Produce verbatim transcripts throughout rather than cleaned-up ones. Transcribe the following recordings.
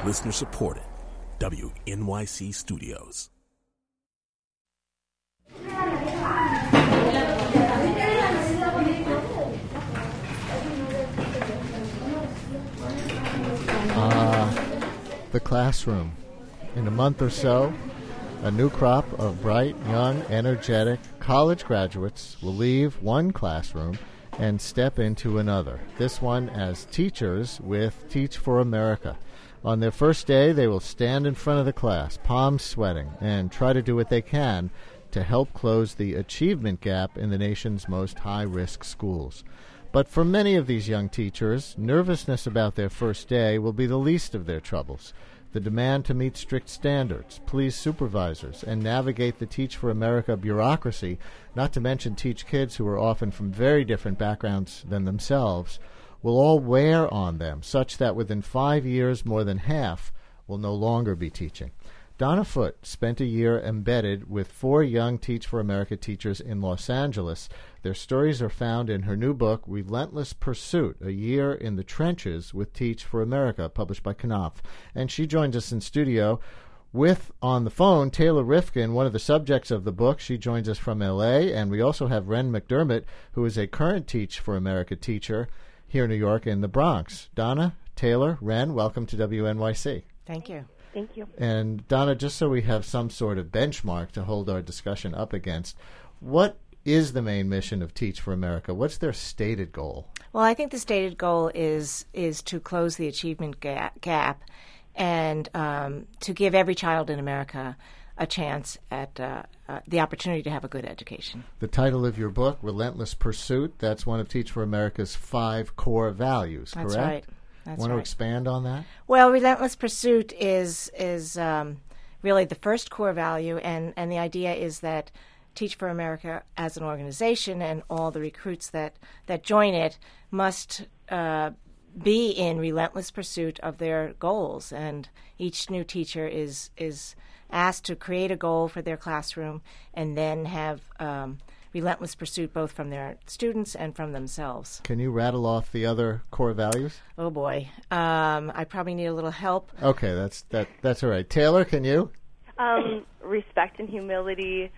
Listener supported. W N Y C Studios. Uh, the classroom. In a month or so, a new crop of bright, young, energetic college graduates will leave one classroom and step into another, this one as teachers with Teach for America. On their first day, they will stand in front of the class, palms sweating, and try to do what they can to help close the achievement gap in the nation's most high-risk schools. But for many of these young teachers, nervousness about their first day will be the least of their troubles. The demand to meet strict standards, please supervisors, and navigate the Teach for America bureaucracy, not to mention teach kids who are often from very different backgrounds than themselves, will all wear on them, such that within five years more than half will no longer be teaching. Donna Foote spent a year embedded with four young Teach for America teachers in Los Angeles. Their stories are found in her new book, Relentless Pursuit, A Year in the Trenches with Teach for America, published by Knopf. And she joins us in studio with, on the phone, Taylor Rifkin, one of the subjects of the book. She joins us from L A, and we also have Ren McDermott, who is a current Teach for America teacher here in New York in the Bronx. Donna, Taylor, Ren, welcome to W N Y C. Thank you. Thank you. And Donna, just so we have some sort of benchmark to hold our discussion up against, what is the main mission of Teach for America? What's their stated goal? Well, I think the stated goal is is to close the achievement ga- gap and um, to give every child in America a chance at uh, uh, the opportunity to have a good education. The title of your book, Relentless Pursuit, that's one of Teach for America's five core values, correct? That's right. That's Want right. to expand on that? Well, Relentless Pursuit is is um, really the first core value, and, and the idea is that Teach for America as an organization and all the recruits that, that join it must uh, be in relentless pursuit of their goals. And each new teacher is is asked to create a goal for their classroom and then have um, relentless pursuit both from their students and from themselves. Can you rattle off the other core values? Oh, boy. Um, I probably need a little help. Okay, that's that. That's all right. Taylor, can you? Um, respect and humility.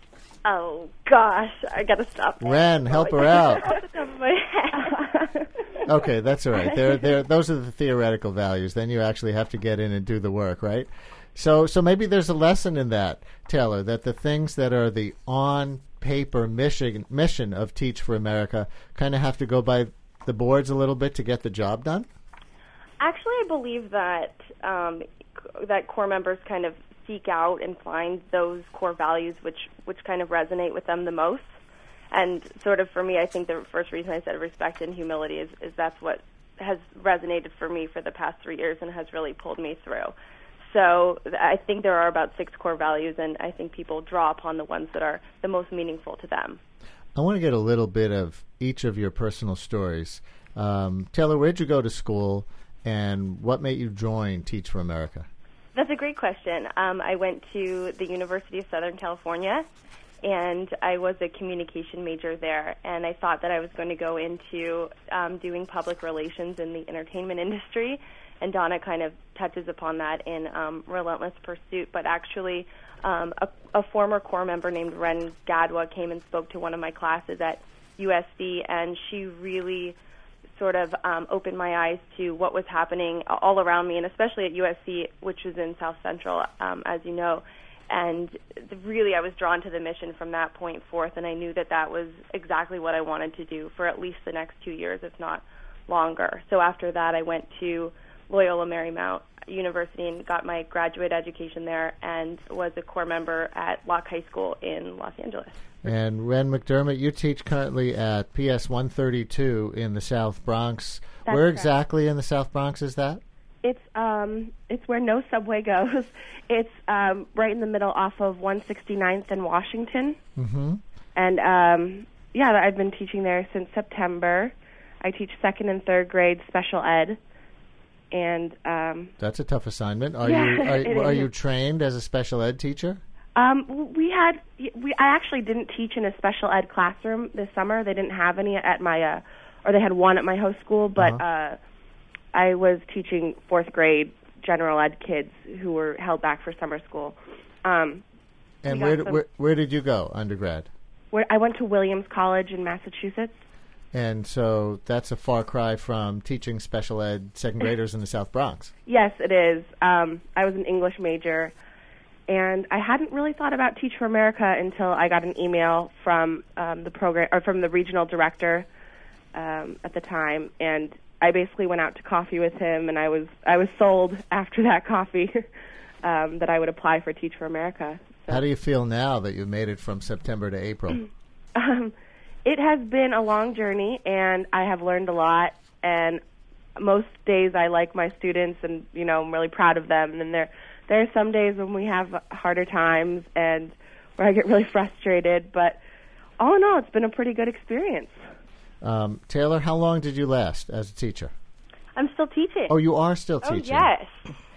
Oh, gosh. I got to stop. Ren, help her out. Off the top of my head. Okay, that's all right. They're, they're, those are the theoretical values. Then you actually have to get in and do the work, right? So, so maybe there's a lesson in that, Taylor, that the things that are the on-paper mission, mission of Teach for America kind of have to go by the boards a little bit to get the job done? Actually, I believe that um, that core members kind of seek out and find those core values which, which kind of resonate with them the most. And sort of for me, I think the first reason I said respect and humility is, is that's what has resonated for me for the past three years and has really pulled me through. So I think there are about six core values, and I think people draw upon the ones that are the most meaningful to them. I want to get a little bit of each of your personal stories. Um, Taylor, where'd you go to school, and what made you join Teach for America? That's a great question. Um, I went to the University of Southern California, and I was a communication major there, and I thought that I was going to go into um, doing public relations in the entertainment industry, and Donna kind of touches upon that in um, Relentless Pursuit, but actually um, a, a former core member named Ren Gadwa came and spoke to one of my classes at U S C, and she really sort of um, opened my eyes to what was happening all around me, and especially at U S C, which is in South Central, um, as you know. And really, I was drawn to the mission from that point forth, and I knew that that was exactly what I wanted to do for at least the next two years, if not longer. So after that, I went to Loyola Marymount University and got my graduate education there and was a core member at Locke High School in Los Angeles. And Ren McDermott, you teach currently at P S one thirty-two in the South Bronx. That's Where correct. exactly in the South Bronx is that? It's um, it's where no subway goes. It's um, right in the middle off of one sixty-ninth and Washington. Mm-hmm. And, um, yeah, I've been teaching there since September. I teach second and third grade special ed. And um, That's a tough assignment. Are yeah, you are, it are is. you trained as a special ed teacher? Um, we had we I actually didn't teach in a special ed classroom this summer. They didn't have any at my uh, or they had one at my host school, but Uh-huh. uh, I was teaching fourth grade general ed kids who were held back for summer school. Um, and where, some, where where did you go, undergrad? Where I went to Williams College in Massachusetts. And so that's a far cry from teaching special ed second graders in the South Bronx. Yes, it is. Um, I was an English major, and I hadn't really thought about Teach for America until I got an email from um, the program or from the regional director um, at the time, and I basically went out to coffee with him, and I was I was sold after that coffee um, that I would apply for Teach for America. So. How do you feel now that you've made it from September to April? um, It has been a long journey, and I have learned a lot. And most days I like my students, and you know I'm really proud of them. And then there there are some days when we have harder times and where I get really frustrated. But all in all, it's been a pretty good experience. Um, Taylor, how long did you last as a teacher? I'm still teaching. Oh, you are still teaching. Oh, yes.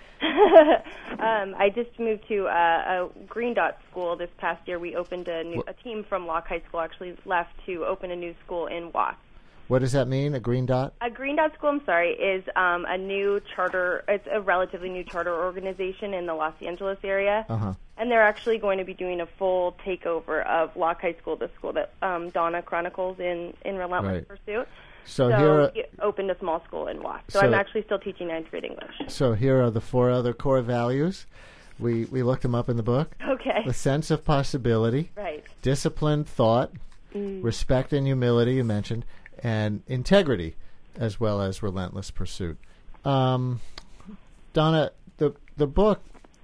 um, I just moved to uh, a Green Dot school this past year. We opened a new, a team from Locke High School actually left to open a new school in Watts. What does that mean, a Green Dot? A Green Dot school, I'm sorry, is um, a new charter. It's a relatively new charter organization in the Los Angeles area. Uh-huh. And they're actually going to be doing a full takeover of Locke High School, the school that um, Donna chronicles in, in Relentless Right. Pursuit. So, so here are, we opened a small school in Watts. So, so I'm actually still teaching ninth grade English. So here are the four other core values. We we looked them up in the book. Okay. The sense of possibility. Right. Disciplined thought. Mm. Respect and humility, you mentioned. And integrity, as well as relentless pursuit. Um, Donna, the the book,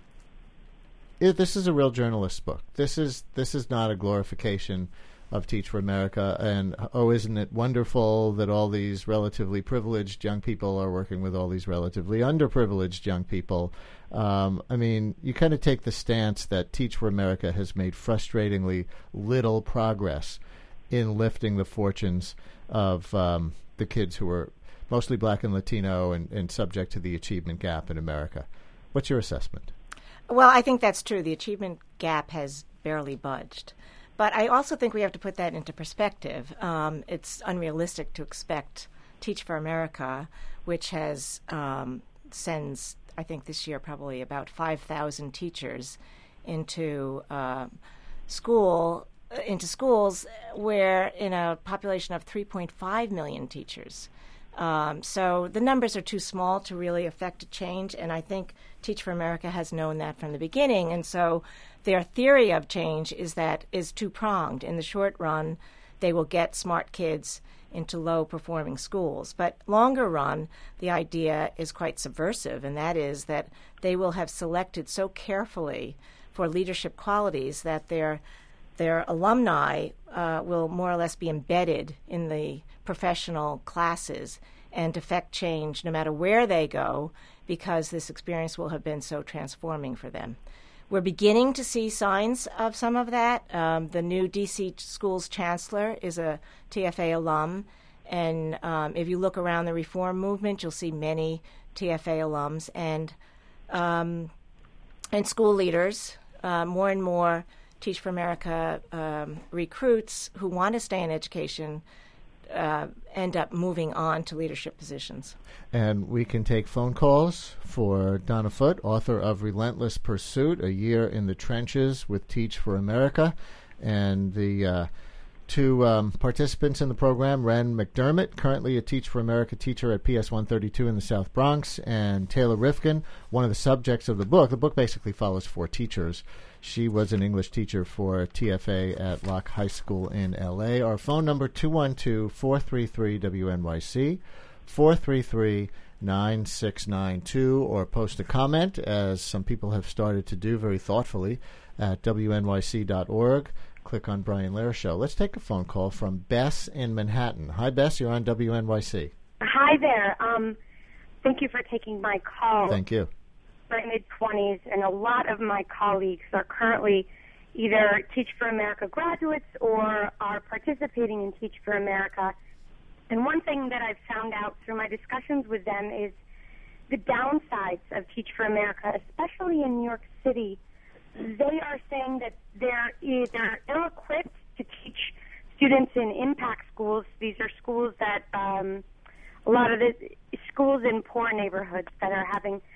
it, this is a real journalist's book. This is this is not a glorification of Teach for America, and oh, isn't it wonderful that all these relatively privileged young people are working with all these relatively underprivileged young people. Um, I mean, you kind of take the stance that Teach for America has made frustratingly little progress in lifting the fortunes of um, the kids who are mostly black and Latino and, and subject to the achievement gap in America. What's your assessment? Well, I think that's true. The achievement gap has barely budged. But I also think we have to put that into perspective. Um, it's unrealistic to expect Teach for America, which has um, sends, I think this year, probably about five thousand teachers into uh, school, into schools where in a population of three point five million teachers. Um, so the numbers are too small to really affect a change, and I think Teach for America has known that from the beginning. And so their theory of change is that is two-pronged. In the short run, they will get smart kids into low-performing schools. But longer run, the idea is quite subversive, and that is that they will have selected so carefully for leadership qualities that their their alumni uh, will more or less be embedded in the professional classes and affect change no matter where they go, because this experience will have been so transforming for them. We're beginning to see signs of some of that. Um, the new D C Schools Chancellor is a T F A alum, and um, if you look around the reform movement, you'll see many T F A alums and um, and school leaders. Uh, more and more Teach for America um, recruits who want to stay in education uh, end up moving on to leadership positions. And we can take phone calls for Donna Foote, author of Relentless Pursuit, A Year in the Trenches with Teach for America, and the uh, two um, participants in the program, Ren McDermott, currently a Teach for America teacher at P S one thirty-two in the South Bronx, and Taylor Rifkin, one of the subjects of the book. The book basically follows four teachers. She was an English teacher for T F A at Locke High School in L A. Our phone number, two one two, four three three, W N Y C, four three three, nine six nine two, or post a comment, as some people have started to do very thoughtfully, at W N Y C dot org. Click on Brian Lehrer Show. Let's take a phone call from Bess in Manhattan. Hi, Bess. You're on W N Y C. Hi there. Um, thank you for taking my call. Thank you. I'm in my mid-twenties, and a lot of my colleagues are currently either Teach for America graduates or are participating in Teach for America. And one thing that I've found out through my discussions with them is the downsides of Teach for America, especially in New York City. They are saying that they're either ill-equipped to teach students in impact schools. These are schools that um, a lot of the schools in poor neighborhoods that are having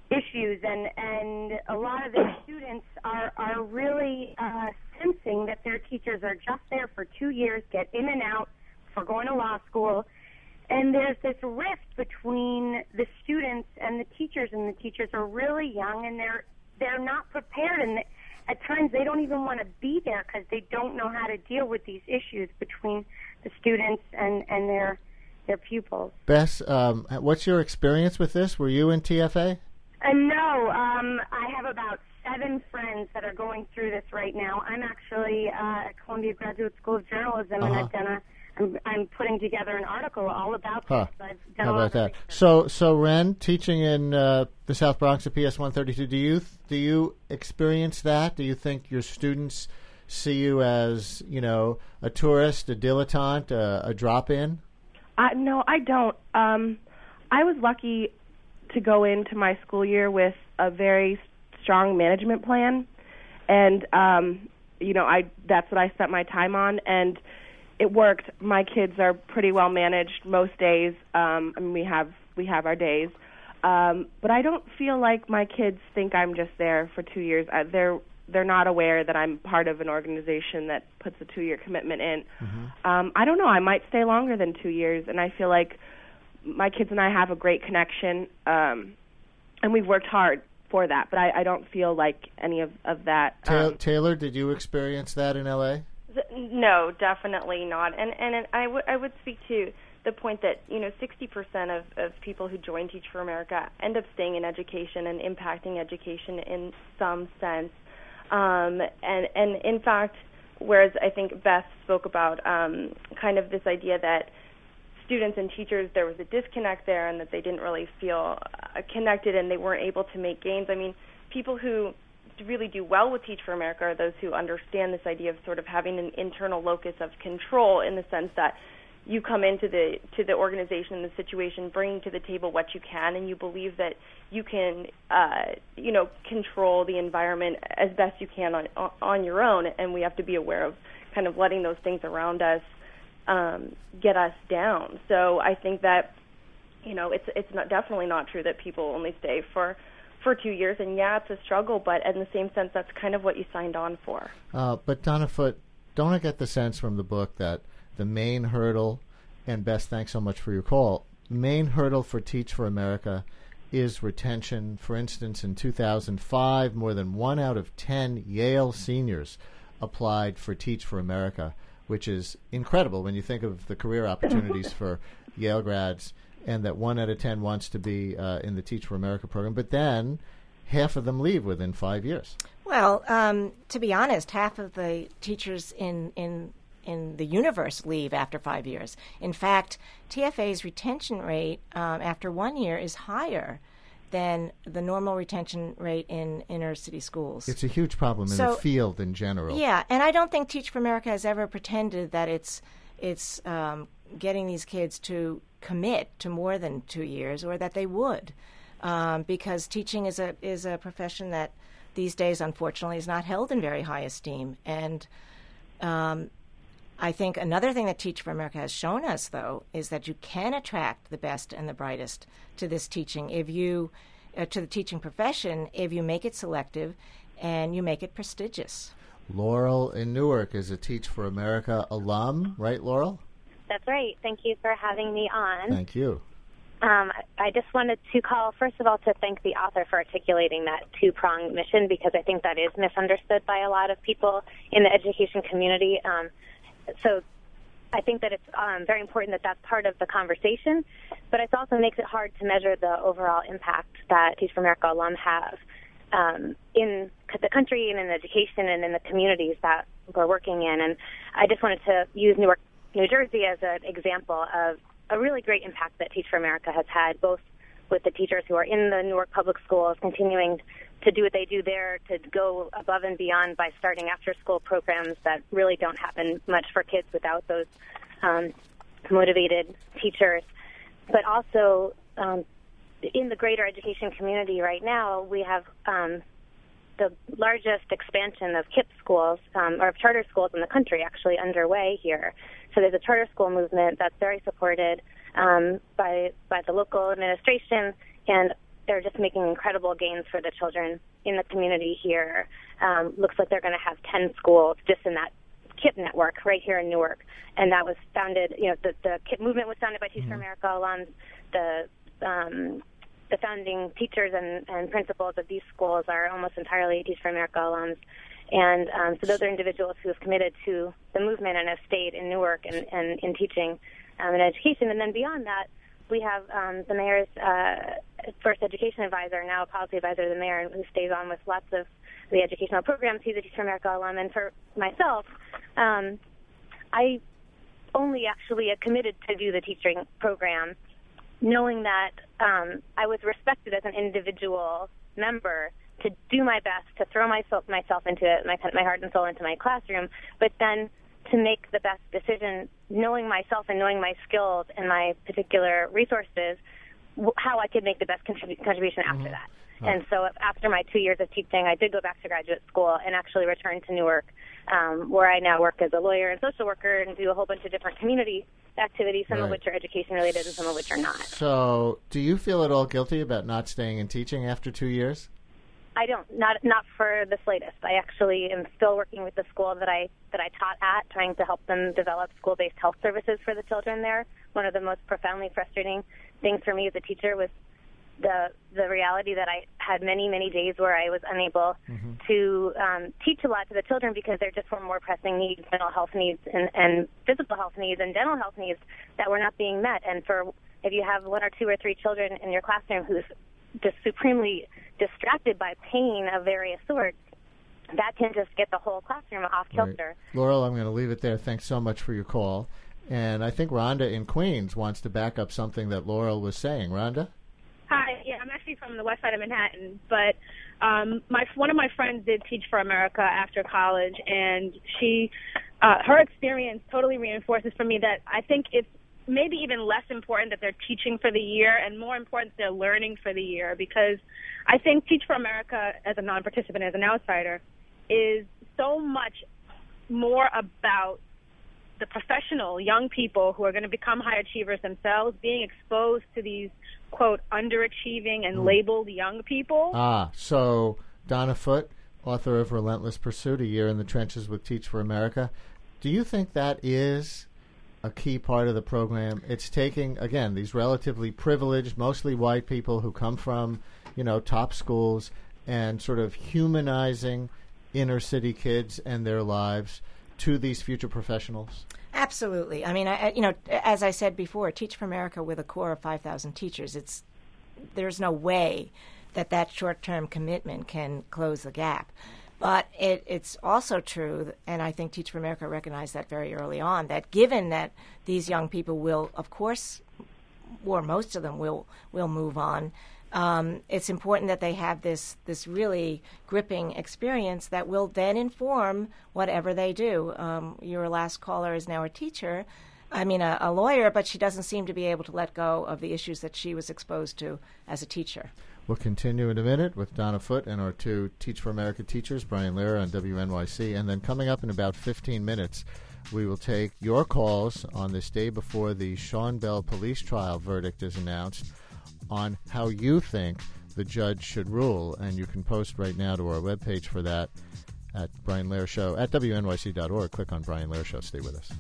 issues, and and a lot of the students are are really uh, sensing that their teachers are just there for two years, get in and out for going to law school, and there's this rift between the students and the teachers, and the teachers are really young, and they're they're not prepared, and at times they don't even want to be there because they don't know how to deal with these issues between the students and and their their pupils. Bess, um, what's your experience with this? Were you in T F A? Uh, no, um, I have about seven friends that are going through this right now. I'm actually uh, at Columbia Graduate School of Journalism, Uh-huh. and I've done a, I'm, I'm putting together an article all about Huh. this. I've done How a lot about of that? research. So, so Ren, teaching in uh, the South Bronx at P S one thirty-two, do you do you experience that? Do you think your students see you as, you know, a tourist, a dilettante, a, a drop-in? Uh, no, I don't. Um, I was lucky to go into my school year with a very strong management plan, and um, you know, I that's what I spent my time on, and it worked. My kids are pretty well managed most days. Um, I mean, we have we have our days, um, but I don't feel like my kids think I'm just there for two years. Uh, they're they're not aware that I'm part of an organization that puts a two-year commitment in. Mm-hmm. Um, I don't know. I might stay longer than two years, and I feel like my kids and I have a great connection, um, and we've worked hard for that. But I, I don't feel like any of, of that. Ta- Um, Taylor, did you experience that in L A? No, definitely not. And and I would I would speak to the point that, you know, sixty percent of, of people who join Teach for America end up staying in education and impacting education in some sense. Um, and and in fact, whereas I think Beth spoke about um, kind of this idea that students and teachers, there was a disconnect there and that they didn't really feel uh, connected and they weren't able to make gains. I mean, people who really do well with Teach for America are those who understand this idea of sort of having an internal locus of control, in the sense that you come into the to the organization, the situation, bringing to the table what you can, and you believe that you can, uh, you know, control the environment as best you can on on your own. And we have to be aware of kind of letting those things around us um, get us down. So I think that, you know, it's it's not definitely not true that people only stay for. for two years, and yeah, it's a struggle, but in the same sense, that's kind of what you signed on for. Uh, but Donna Foote, don't I get the sense from the book that the main hurdle, and Bess, thanks so much for your call, the main hurdle for Teach for America is retention. For instance, in two thousand five, more than one out of ten Yale seniors applied for Teach for America, which is incredible when you think of the career opportunities for Yale grads, and that one out of ten wants to be uh, in the Teach for America program. But then half of them leave within five years. Well, um, to be honest, half of the teachers in, in in the universe leave after five years. In fact, T F A's retention rate um, after one year is higher than the normal retention rate in inner city schools. It's a huge problem in So- the field in general. Yeah, and I don't think Teach for America has ever pretended that it's it's um, getting these kids to commit to more than two years, or that they would, um, because teaching is a is a profession that these days, unfortunately, is not held in very high esteem. And um, I think another thing that Teach for America has shown us, though, is that you can attract the best and the brightest to this teaching if you uh, to the teaching profession if you make it selective and you make it prestigious. Laurel in Newark is a Teach for America alum, right, Laurel? That's right. Thank you for having me on. Thank you. Um, I just wanted to call, first of all, to thank the author for articulating that two-pronged mission, because I think that is misunderstood by a lot of people in the education community. Um, so I think that it's um, very important that that's part of the conversation, but it also makes it hard to measure the overall impact that Teach for America alum have um, in the country and in education and in the communities that we're working in. And I just wanted to use Newark, New Jersey as an example of a really great impact that Teach for America has had, both with the teachers who are in the Newark public schools, continuing to do what they do there, to go above and beyond by starting after-school programs that really don't happen much for kids without those um, motivated teachers. But also, um, in the greater education community right now, we have um, the largest expansion of KIPP schools, um, or of charter schools in the country, actually underway here. So there's a charter school movement that's very supported um, by by the local administration, and they're just making incredible gains for the children in the community here. Um, looks like they're going to have ten schools just in that KIPP network right here in Newark. And that was founded, you know, the, the KIPP movement was founded by Teach mm-hmm. for America alums. The um, the founding teachers and, and principals of these schools are almost entirely Teach for America alums. And um, so those are individuals who have committed to the movement and have stayed in Newark and, and in teaching um, and education. And then beyond that, we have um, the mayor's uh, first education advisor, now a policy advisor to the mayor, who stays on with lots of the educational programs. He's a Teach for America alum. And for myself, um, I only actually committed to do the teaching program knowing that um, I was respected as an individual member to do my best, to throw myself myself into it, my, my heart and soul into my classroom, but then to make the best decision, knowing myself and knowing my skills and my particular resources, w- how I could make the best contrib- contribution after mm-hmm. that. Oh. And so after my two years of teaching, I did go back to graduate school and actually return to Newark, um, where I now work as a lawyer and social worker and do a whole bunch of different community activities, some right. of which are education-related and some of which are not. So do you feel at all guilty about not staying in teaching after two years? I don't, not not for the slightest. I actually am still working with the school that I that I taught at, trying to help them develop school-based health services for the children there. One of the most profoundly frustrating things for me as a teacher was the the reality that I had many, many days where I was unable mm-hmm. to um, teach a lot to the children because there just were more pressing needs, mental health needs, and, and physical health needs, and dental health needs that were not being met. And for if you have one or two or three children in your classroom who's just supremely distracted by pain of various sorts, that can just get the whole classroom off kilter. Right. Laurel, I'm going to leave it there. Thanks so much for your call. And I think Rhonda in Queens wants to back up something that Laurel was saying. Rhonda? Hi. Yeah, I'm actually from the west side of Manhattan, but um, my one of my friends did Teach for America after college, and she, uh, her experience totally reinforces for me that I think it's maybe even less important that they're teaching for the year and more important they're learning for the year, because I think Teach for America as a non-participant, as an outsider, is so much more about the professional young people who are going to become high achievers themselves being exposed to these, quote, underachieving and mm. labeled young people. Ah, so Donna Foote, author of Relentless Pursuit, A Year in the Trenches with Teach for America. Do you think that is a key part of the program? It's taking, again, these relatively privileged, mostly white people who come from, you know, top schools and sort of humanizing inner city kids and their lives to these future professionals? Absolutely. I mean, I, you know, as I said before, Teach for America with a core of five thousand teachers, it's there's no way that that short-term commitment can close the gap. But it, it's also true, and I think Teach for America recognized that very early on, that given that these young people will, of course, or most of them will will move on, um, it's important that they have this this really gripping experience that will then inform whatever they do. Um, your last caller is now a teacher, I mean a, a lawyer, but she doesn't seem to be able to let go of the issues that she was exposed to as a teacher. We'll continue in a minute with Donna Foote and our two Teach for America teachers, Brian Lehrer on W N Y C. And then coming up in about fifteen minutes, we will take your calls on this day before the Sean Bell police trial verdict is announced on how you think the judge should rule. And you can post right now to our webpage for that at Brian Lehrer Show, at W N Y C dot org. Click on Brian Lehrer Show. Stay with us.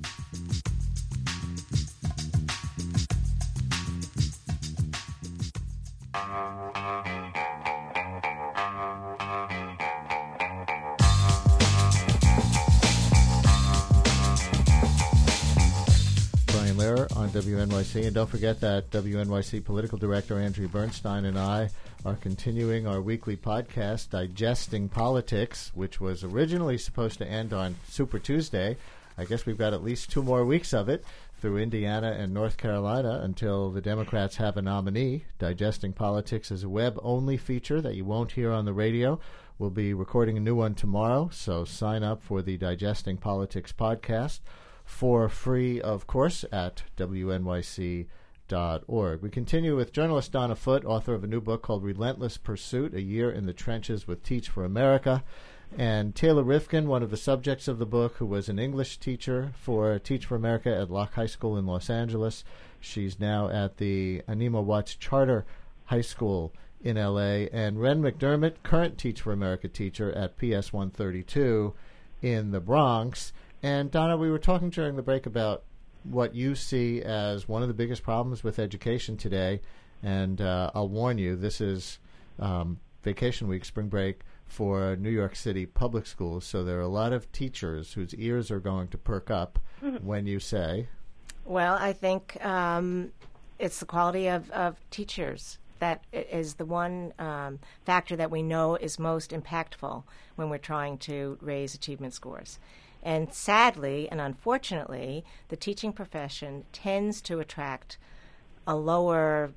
Brian Lehrer on W N Y C, and don't forget that W N Y C political director Andrea Bernstein and I are continuing our weekly podcast, Digesting Politics, which was originally supposed to end on Super Tuesday. I guess we've got at least two more weeks of it through Indiana and North Carolina until the Democrats have a nominee. Digesting Politics is a web-only feature that you won't hear on the radio. We'll be recording a new one tomorrow, so sign up for the Digesting Politics podcast for free, of course, at W N Y C dot org. We continue with journalist Donna Foote, author of a new book called Relentless Pursuit, A Year in the Trenches with Teach for America, and Taylor Rifkin, one of the subjects of the book, who was an English teacher for Teach for America at Locke High School in Los Angeles. She's now at the Anima Watts Charter High School in L A, and Ren McDermott, current Teach for America teacher at P S one thirty-two in the Bronx. And Donna, we were talking during the break about what you see as one of the biggest problems with education today. And uh, I'll warn you, this is um, vacation week, spring break, for New York City public schools. So there are a lot of teachers whose ears are going to perk up mm-hmm. when you say... Well, I think um, it's the quality of, of teachers that is the one um, factor that we know is most impactful when we're trying to raise achievement scores. And sadly and unfortunately, the teaching profession tends to attract a lower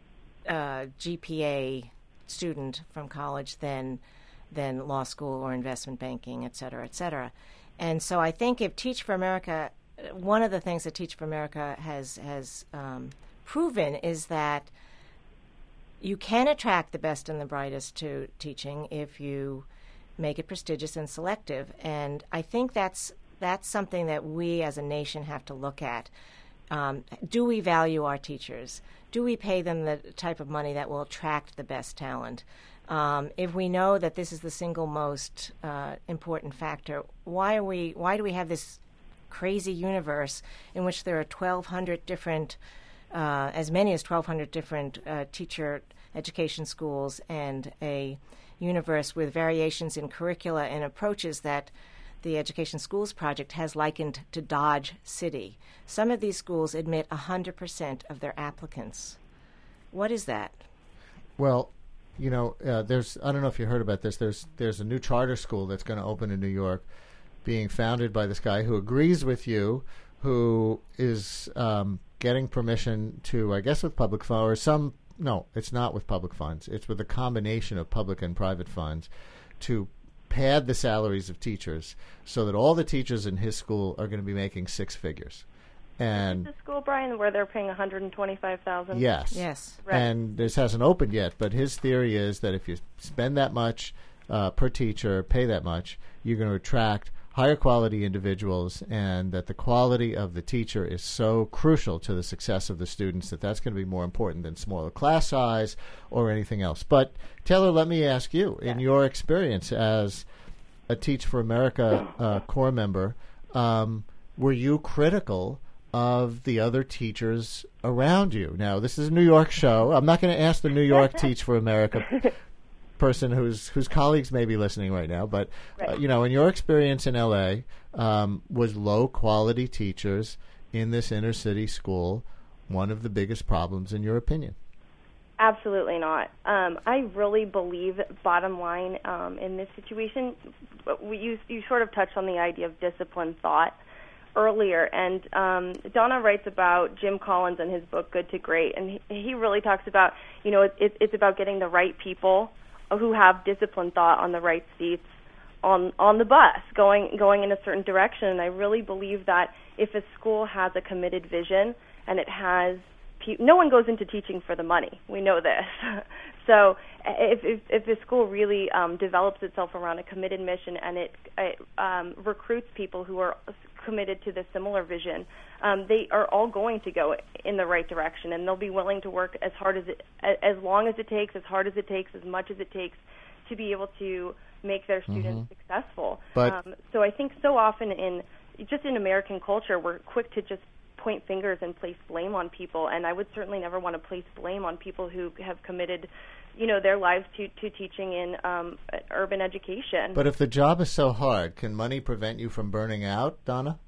uh, G P A student from college than than law school or investment banking, et cetera, et cetera. And so I think if Teach for America, one of the things that Teach for America has has um, proven is that you can attract the best and the brightest to teaching if you make it prestigious and selective. And I think that's that's something that we as a nation have to look at. Um, do we value our teachers? Do we pay them the type of money that will attract the best talent? Um, if we know that this is the single most uh, important factor, why are we? Why do we have this crazy universe in which there are twelve hundred different, uh, as many as twelve hundred different uh, teacher education schools, and a universe with variations in curricula and approaches that the Education Schools Project has likened to Dodge City? Some of these schools admit one hundred percent of their applicants. What is that? Well, you know, uh, there's, I don't know if you heard about this, there's there's a new charter school that's going to open in New York, being founded by this guy who agrees with you, who is um, getting permission to, I guess with public funds, or some, no, it's not with public funds, it's with a combination of public and private funds, to pad the salaries of teachers so that all the teachers in his school are going to be making six figures. And is the school, Brian, where they're paying one hundred twenty-five thousand dollars? Yes. Yes. Right. And this hasn't opened yet, but his theory is that if you spend that much uh, per teacher, pay that much, you're going to attract higher quality individuals, and that the quality of the teacher is so crucial to the success of the students that that's going to be more important than smaller class size or anything else. But Taylor, let me ask you, in yeah. your experience as a Teach for America uh, core member, um, were you critical of the other teachers around you? Now, this is a New York show. I'm not going to ask the New York Teach for America person whose whose colleagues may be listening right now, but right. Uh, you know, in your experience in L A, um, was low quality teachers in this inner city school one of the biggest problems in your opinion? Absolutely not. Um, I really believe, bottom line, um, in this situation, we, you you sort of touched on the idea of disciplined thought earlier, and um, Donna writes about Jim Collins in his book Good to Great, and he, he really talks about, you know, it, it, it's about getting the right people who have disciplined thought on the right seats on on the bus, going going in a certain direction. And I really believe that if a school has a committed vision and it has, pe- no one goes into teaching for the money. We know this. So if if, if the school really um, develops itself around a committed mission and it, it um, recruits people who are committed to the similar vision, um, they are all going to go in the right direction, and they'll be willing to work as hard as it, as long as it takes, as hard as it takes, as much as it takes to be able to make their students mm-hmm. successful. But um, so I think so often in just in American culture, we're quick to just point fingers and place blame on people, and I would certainly never want to place blame on people who have committed, you know, their lives to, to teaching in um, urban education. But if the job is so hard, can money prevent you from burning out, Donna?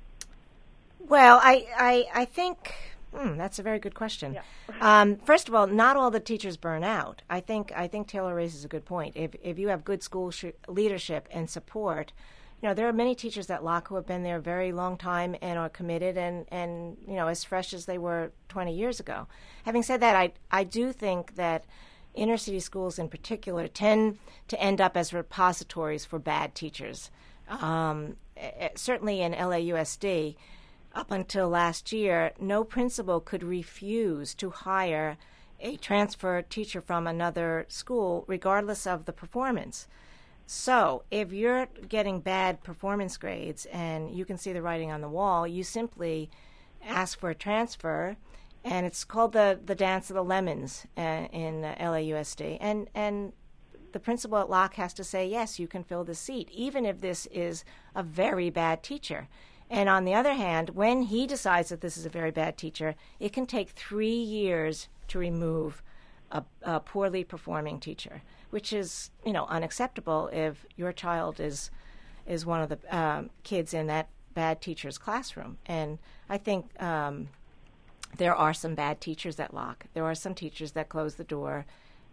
Well, I, I, I think hmm, that's a very good question. Yeah. um, first of all, not all the teachers burn out. I think I think Taylor raises a good point. If if you have good school sh- leadership and support, you know, there are many teachers at Locke who have been there a very long time and are committed and, and you know, as fresh as they were twenty years ago. Having said that, I I do think that inner city schools in particular tend to end up as repositories for bad teachers. Um, certainly in L A U S D, up until last year, no principal could refuse to hire a transfer teacher from another school, regardless of the performance. So if you're getting bad performance grades and you can see the writing on the wall, you simply ask for a transfer, and it's called the the Dance of the Lemons uh, in uh, L A U S D. And and the principal at Locke has to say, yes, you can fill the seat, even if this is a very bad teacher. And on the other hand, when he decides that this is a very bad teacher, it can take three years to remove a, a poorly performing teacher, which is, you know, unacceptable if your child is is one of the um, kids in that bad teacher's classroom. And I think um, there are some bad teachers at Locke. There are some teachers that close the door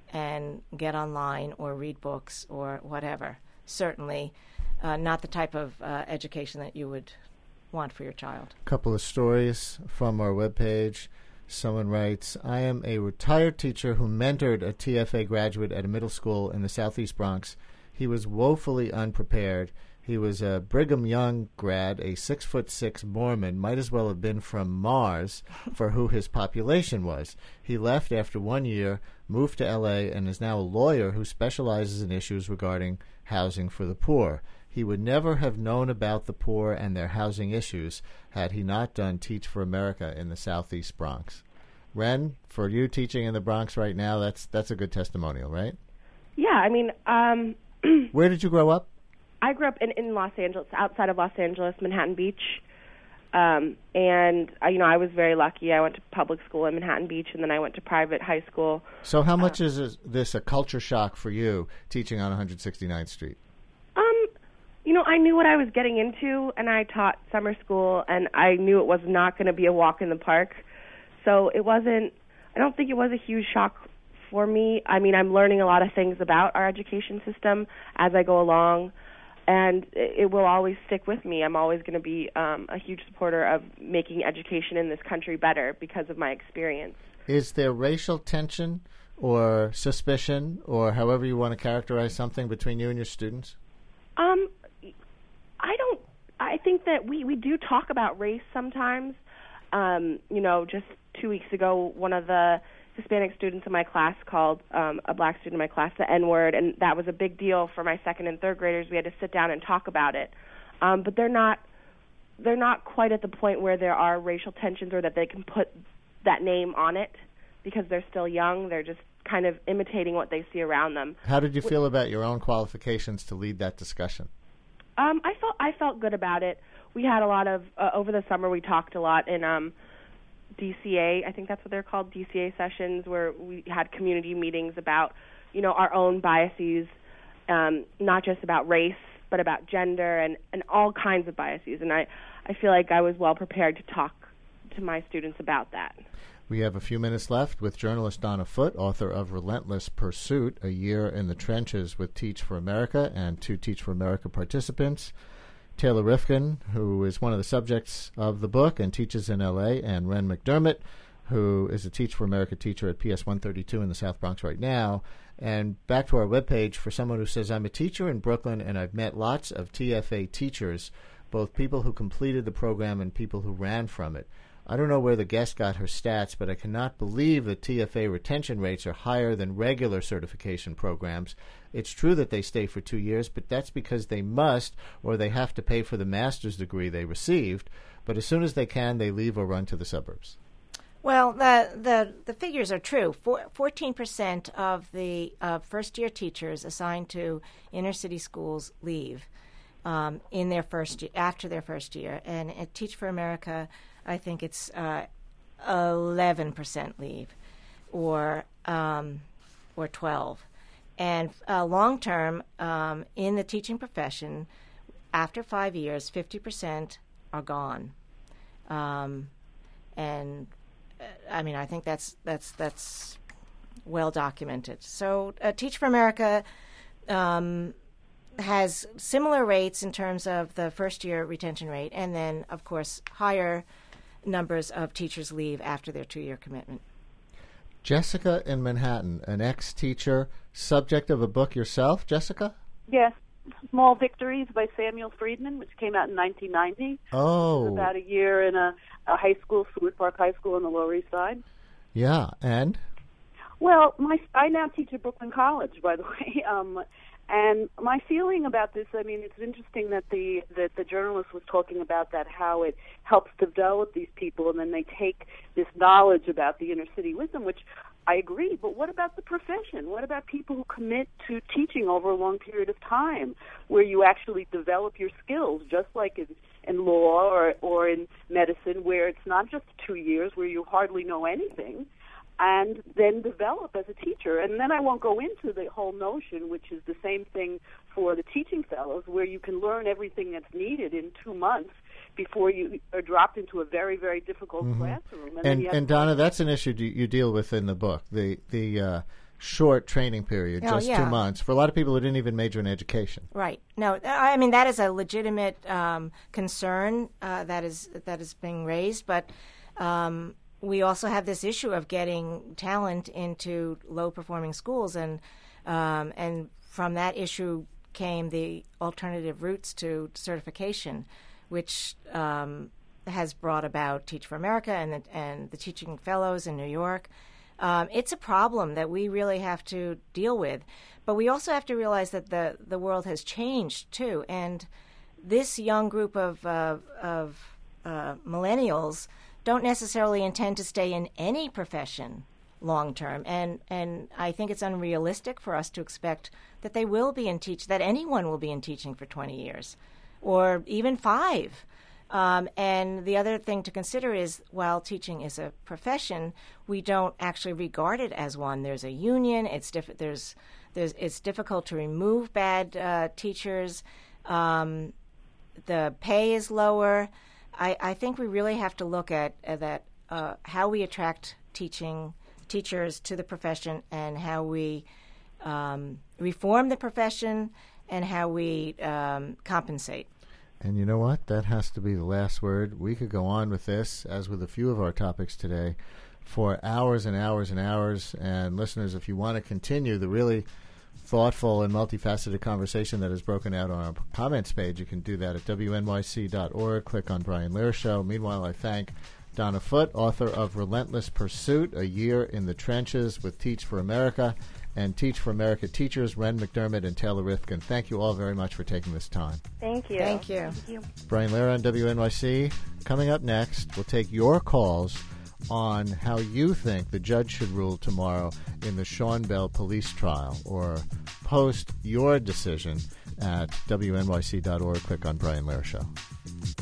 and get online or read books or whatever. Certainly uh, not the type of uh, education that you would want for your child. A couple of stories from our webpage. Someone writes, I am a retired teacher who mentored a T F A graduate at a middle school in the Southeast Bronx. He was woefully unprepared. He was a Brigham Young grad, a six foot six Mormon, might as well have been from Mars for who his population was. He left after one year, moved to L A, and is now a lawyer who specializes in issues regarding housing for the poor. He would never have known about the poor and their housing issues had he not done Teach for America in the Southeast Bronx. Ren, for you teaching in the Bronx right now, that's that's a good testimonial, right? Yeah, I mean, um, where did you grow up? I grew up in, in Los Angeles, outside of Los Angeles, Manhattan Beach. Um, and, uh, you know, I was very lucky. I went to public school in Manhattan Beach, and then I went to private high school. So how much uh, is this a culture shock for you, teaching on one sixty-ninth Street? Um, you know, I knew what I was getting into, and I taught summer school, and I knew it was not going to be a walk in the park. So it wasn't, I don't think it was a huge shock for me. I mean, I'm learning a lot of things about our education system as I go along. And it will always stick with me. I'm always going to be um, a huge supporter of making education in this country better because of my experience. Is there racial tension or suspicion or however you want to characterize something between you and your students? Um, I don't. I think that we, we do talk about race sometimes. Um, you know, just two weeks ago, one of the Hispanic students in my class called um, a black student in my class the N-word, and that was a big deal for my second and third graders. We had to sit down and talk about it. Um, but they're not they're not quite at the point where there are racial tensions or that they can put that name on it because they're still young. They're just kind of imitating what they see around them. How did you feel about your own qualifications to lead that discussion? Um, I felt I felt good about it. We had a lot of uh, over the summer. We talked a lot in um, D C A, I think that's what they're called, D C A sessions, where we had community meetings about, you know, our own biases, um, not just about race, but about gender and, and all kinds of biases. And I, I feel like I was well prepared to talk to my students about that. We have a few minutes left with journalist Donna Foote, author of Relentless Pursuit, A Year in the Trenches with Teach for America, and two Teach for America participants. Taylor Rifkin, who is one of the subjects of the book and teaches in L A, and Ren McDermott, who is a Teach for America teacher at P S one thirty-two in the South Bronx right now. And back to our webpage, for someone who says, I'm a teacher in Brooklyn, and I've met lots of T F A teachers, both people who completed the program and people who ran from it. I don't know where the guest got her stats, but I cannot believe that T F A retention rates are higher than regular certification programs. It's true that they stay for two years, but that's because they must, or they have to pay for the master's degree they received. But as soon as they can, they leave or run to the suburbs. Well, the the, the figures are true. For, fourteen percent of the uh, first-year teachers assigned to inner-city schools leave um, in their first year, after their first year. And at Teach for America, I think it's uh, eleven percent leave, or um, or twelve. And uh, long term, um, in the teaching profession, after five years, fifty percent are gone. Um, and uh, I mean, I think that's that's that's well documented. So, uh, Teach for America um, has similar rates in terms of the first year retention rate, and then, of course, higher numbers of teachers leave after their two-year commitment. Jessica in Manhattan, an ex-teacher, subject of a book yourself, Jessica? Yes, Small Victories by Samuel Friedman, which came out in nineteen ninety. Oh. About a year in a, a high school, Seward Park High School on the Lower East Side. Yeah, and? Well, my I now teach at Brooklyn College, by the way, um, And my feeling about this, I mean, it's interesting that the that the journalist was talking about that, how it helps develop these people, and then they take this knowledge about the inner city wisdom, which I agree. But what about the profession? What about people who commit to teaching over a long period of time, where you actually develop your skills, just like in, in law or, or in medicine, where it's not just two years where you hardly know anything, and then develop as a teacher. And then I won't go into the whole notion, which is the same thing for the teaching fellows, where you can learn everything that's needed in two months before you are dropped into a very, very difficult mm-hmm. classroom. And, and, and Donna, that's an issue you, you deal with in the book, the the uh, short training period, oh, just yeah. two months, for a lot of people who didn't even major in education. Right. No, I mean, that is a legitimate um, concern uh, that is that is being raised, but um, we also have this issue of getting talent into low-performing schools, and um, and from that issue came the alternative routes to certification, which um, has brought about Teach for America and the, and the teaching fellows in New York. Um, it's a problem that we really have to deal with, but we also have to realize that the, the world has changed too, and this young group of uh, of uh, millennials don't necessarily intend to stay in any profession long term, and and I think it's unrealistic for us to expect that they will be in teach that anyone will be in teaching for twenty years, or even five. Um, and the other thing to consider is, while teaching is a profession, we don't actually regard it as one. There's a union. It's diff- there's there's it's difficult to remove bad uh, teachers. Um, the pay is lower. I, I think we really have to look at uh, that uh, how we attract teaching teachers to the profession, and how we um, reform the profession, and how we um, compensate. And you know what? That has to be the last word. We could go on with this, as with a few of our topics today, for hours and hours and hours. And listeners, if you want to continue the really thoughtful and multifaceted conversation that is broken out on our comments page, you can do that at W N Y C dot org. Click on Brian Lehrer Show. Meanwhile, I thank Donna Foote, author of Relentless Pursuit, A Year in the Trenches with Teach for America, and Teach for America teachers Ren McDermott and Taylor Rifkin. Thank you all very much for taking this time. Thank you. Thank you. Thank you. Brian Lehrer on W N Y C. Coming up next, we'll take your calls on how you think the judge should rule tomorrow in the Sean Bell police trial, or post your decision at W N Y C dot org. Click on Brian Lehrer Show.